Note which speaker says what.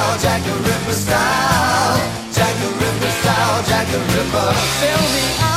Speaker 1: Jack the Ripper style, Jack the Ripper style, Jack the Ripper. Fill me up.